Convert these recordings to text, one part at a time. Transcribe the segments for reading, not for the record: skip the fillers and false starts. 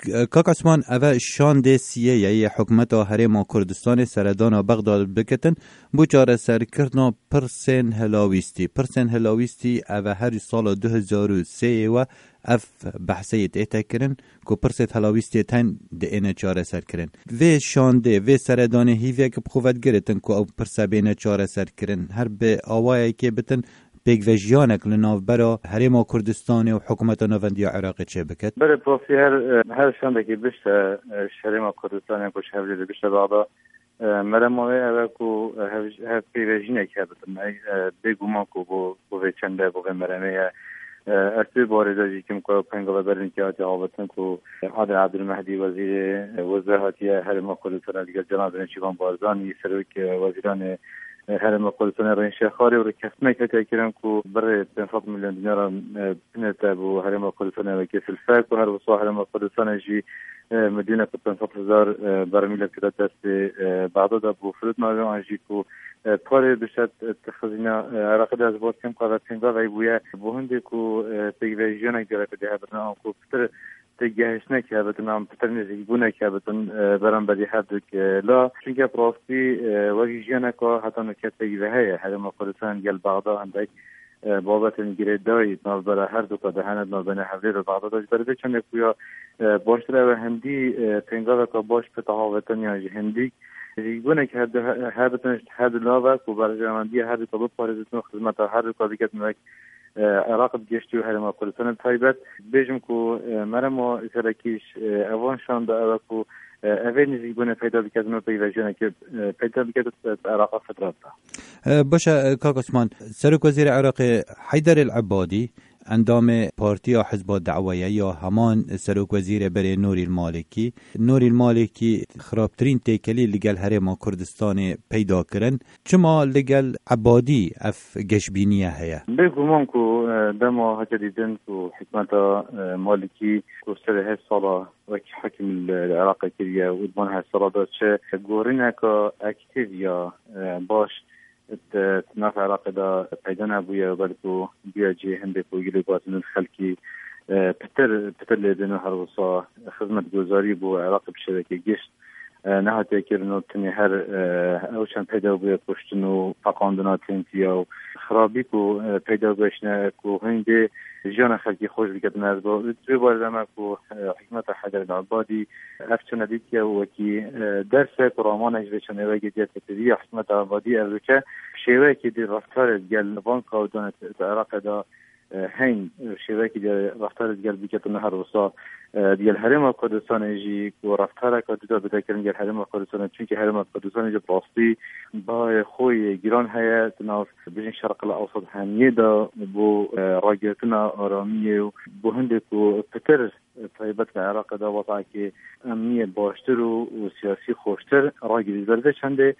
کاک عثمان اوه شان ده سیه یعنی حکومت هرم کردستان سردان بغداد بکتن بو چاره سرکردنا پرسن هلاویستی اوه هر سال 2003 و اف بحثیت ایتا کرن که پرسید هلاویستی تن ده اینه چاره سر کرن و شانده و سردان هیوه که بخوفت گرتن که او پرسه بینه چاره سر کرن هر به آوائه که بتن بیگ وجیانک لناف برا هرم کردستان و حکومت نوندی عراق چه بکت؟ بله پروسی هر شانده که بشته هرم کردستان کش هفته بشته بعدا مرموه اوه کو هر پیوژینه که بتن بگومان که بو چنده بو مرمه ارتباط بارداری که مکو پنگاه برین که آتی آبادان کو عادل عبدالمهدی وزیر وزارتی هرم کردستان دیگر جناب نشیبان بارزانی سروک وزیران هرم کردستان رئیس خاری و کسمه که کردن کو بر 500 میلیون دلار بنت بو هرم کردستان و کیف الفاق و هر وصول هرم کردستان جی مدينة 500,000 برميل كده دست بعض ده بفرض ما عجيب کو پاره بشد تخزینا عراق ده از بود کم قابل تنگا و بویا بهنده کو تیویژن اگر کده بدن کو پتر تجهش نکه بدن پتر نزیبونه که بدن برام بدی حد لا چونکه پراستی وجیجنه که حتی نکته تیویه هر مقالسان گل بعضا عندك بابت الجريد داي نظر هر دو تا دهنت نظر حولی رو بعضا داشت برده چند کویا باشتره و هندی تنگا و باش پتاهاوتن یا هندی يقولون که هر بتنش هر لاوا و برجامندی هر دو پارزتون خدمت هر دو دیگه ملک عراق بجشتی و هرم کردستان تایبت بیشم کو مرمو اسرائیلش اوان شان دا کو اول نزیبونه پیدا بکرد نو پیوژن که پیدا بکرد عراق فترات باشه کاک عثمان سرک وزیر عراق حیدر العبادی اندام پارتی یا حزب دعویه یا همان سرک وزیر بر نوری المالکی خرابترین تکلی لگل هرم کردستان پیدا کرن چما لگل عبادی اف گشبینیه هیا بگمان کو دما هجا دیدن کو حکمت مالکی کو سره سالا وکی حکم العراق کریه و ادمان ها سالا داد چه گورینه که اکتیو یا باش ناف عراق دا پیدا نبویه بلکو بیا جی هنده پویلی بازن الخلکی پتر لیدنو هر وصا خدمت گذاری بو عراق بشبکه گشت نه تکرنو تنی هر اوشن پیدا بویه پشتنو فقاندنا تنتیا و خرابی کو پیدا بشنه کو هنده جان خلکی خوش بکت نزبا دوی باردمه کو حکمت حیدر العبادی افچنه دیتیا و وکی درسه کرامان اجوشنه وگی دیت کتیدی حکمت العبادی اوچه شیوه که دی رفتار گل بانک و دانت عراق دا هین شیوه که دی رفتار گل بکت نهر وصا دیگه هرم کردستان جی و رفتار که دیده بده کردن دیگه هرم کردستان چون که هرم کردستان جی پراستی با خوی گیران هیا تناف بین شرق الاوسط همیه دا بو راگیتنا آرامیه و بو هنده کو پتر طیبت عراق دا وضع که امنیه باشتر و سیاسی خوشتر راگیری برده چنده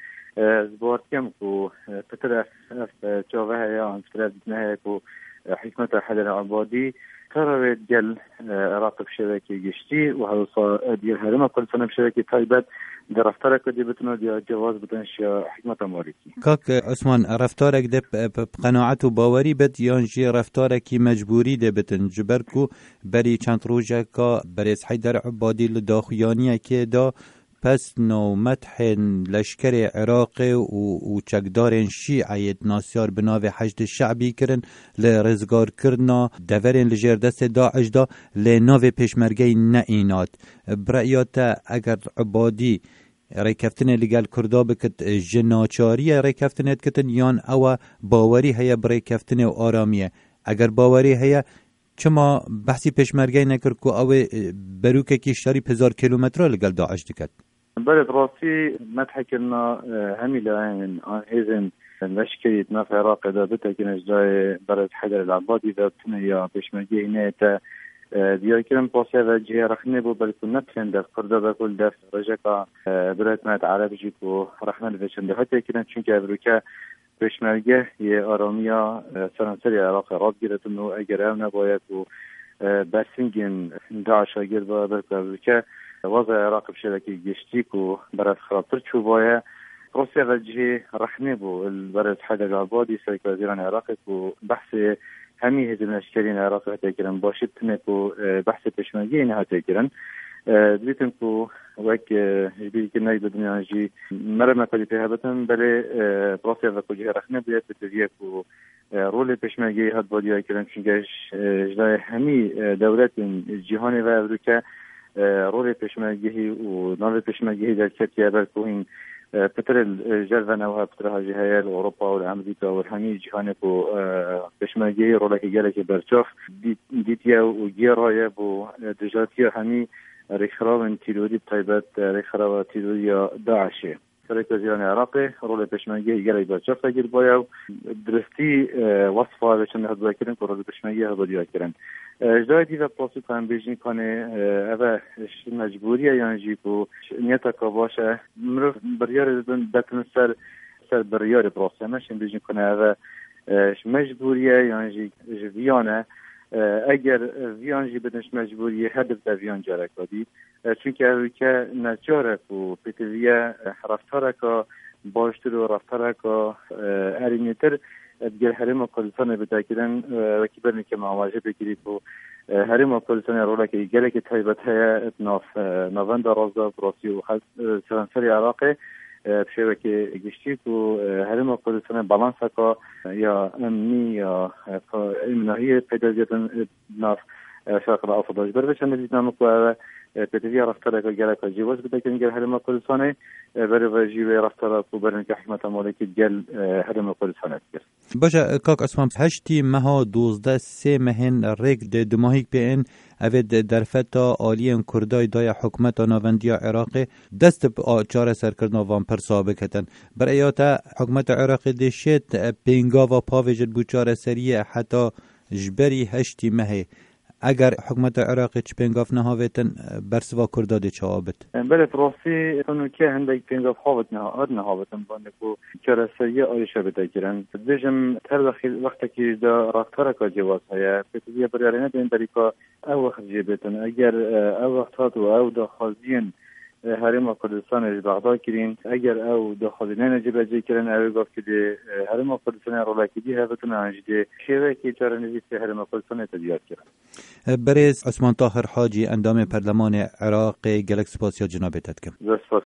زبارتیم کو پتر اف جاوه هیا انفتر دیگه هیا کو حکمت حیدر العبادی قرار جل عراق بشبكة جشتي وهذا ديال هرم كردستان بشبكة تايبت در رفتارك دي بتنو دي جواز بتنش حكمة مالكي كاك عثمان رفتارك ده بقناعت و باوري بد يانجي رفتارك مجبوري ده بتن جبركو بري چند روجه کا بريس حيدر عبادي لداخيانيه که دا پس نو مدح لشکر عراق و چکدارن شیعیت ناسیار بناو حشد شعبی کرن لرزگار کرنا دورن لجر دست داعش دا لناو پیشمرگی نئینات برایات اگر عبادی ریکفتن لگل کردا بکت جناچاری ریکفتن کتن یان او باوری هیا بریکفتن و آرامیه اگر باوری هیا چما بحثی پیشمرگی نکر که او بروکه کشتاری 1000 کیلومتر لگل داعش دکت بله براسي مدح كنا همي لعين هزن لشكري ناف عراق دا بتاكينش داي برد حيدر العبادي دا بتنيا بيشمرجي هنايتا ديال كلام باسي وجهه رخنه بو بلكو نتفن در قرده بكل دف رجاكا برات مات عرب جيكو رخنه لفشن حتى كنا چونكه بروكا بيشمرجه يه آراميا سرانسري عراق راد گرتنو اگر او نباید و برسنگن داعش اگر بلكو بروكا وضع عراق بشبكة جشتيك وبرد خرابتر تشوبايا روسيا وجهه رخنه بو البرد حيدر العبادي سرك وزيران عراق وبحث همي هزم الاشكالين عراق هتاكرن باشد تنكو بحث بشماليين هتاكرن دیتن کو وک جبی که نای بدنیا جی مرا مکالی پیهبتن بله پروسی و کجی رخنه بیاد بتویه کو رول پشمرگی هد بادیای کردن چونکه جلای همی دولت جهانی و امریکا رول پشمرگی و نال پشمرگی در کتیه برکو این پتر الجلوه نوها پتر هاجی هایل اوروپا و امریکا و همی جهانی کو پشمرگی روله که گله که برچاف دیتیه و گیرایه بو دجاتیه همی رخراب تیروری طیبت رخراب تیروری داعشه سرک وزیران عراقی رول پشمرگی گله برچاف تگیر باید درستی وصفه بشن هد باید کرن که رول پشمرگی هد باید کرن جای دیو پاسو کن بیشین کنه اوه مجبوریه یعنی جی کو نیتا که باشه مروف بریار بتن سر بریار پاسو همشین بیشین کنه اوه مجبوریه یعنی جی ویانه اگر ویان جی بدنش مجبوریه هدف در ویان جارک بادی چونکه اوه که نچارک و پیتویه رفتاره که باشتر و رفتاره که ارینیتر دیگر حریم کردستان بتاکیدن و کی برنی که معاوضه بگیرید و حریم کردستان رولا که گله که تایبت های نوند رازا براسی و سرانسری عراقه بشه که گشتید و حریم کردستان بالانس که یا امنی یا امنهی پیدا زیادن ناف شرق الافضل برده چند دیدنامو که پتویه رفتاره که گله که جواز بتاکیدن گل حریم کردستانه برای وجیبه رفتاره که برنی که حکمت مالکی گل حریم کردستانه کرد. باشه کاک اسمام 8 ماه 12 3 مهن ریک د دماهیک بین اوید درفتا آلیان کردای دای حکومت ناوندی عراق دست چاره سرکردن وان پر سابقتن برایاتا حکومت عراق دشت پینگا و پاویجت بو چاره سریه حتی جبری 8 ماه اگر حکومت عراق چ پینگاف نهاوتن برسوا کرداد چوابت بله پروسی اونو که هندای پینگاف هاوت نهاوتن باندې کو چاره سریه آیشه بتاکرن دجم تر وقت که دا راکتاره که جواز هیا پتویه بریارینه دین دریکا او وقت جیبتن اگر او وقت هات و او داخلزین حریم کردستان بغداد کرین اگر او داخلینه نجیب جی کرن او گفت که حریم کردستان رولاکی دی هفتون انجده شیوه که چاره نویس حریم کردستان تدیاد کرن برز عثمان طاهر حاجی اندام پارلمان عراق گلک سپاسیا جنابتت کم